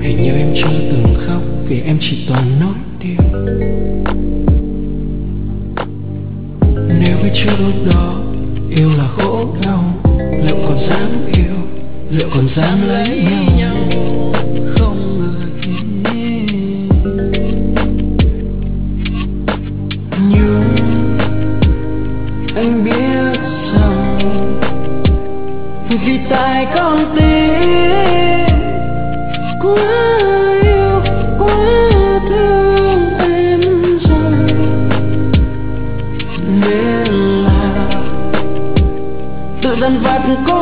Hình như em chưa từng khóc vì em chỉ toàn nói điều. Nếu biết trước lúc đó yêu là khổ đau, liệu còn dám yêu, liệu còn dám lấy nhau? Không ngờ nhưng anh biết rằng vì tại con tim quá yêu, quá thương em rồi, nên là tự dằn vặt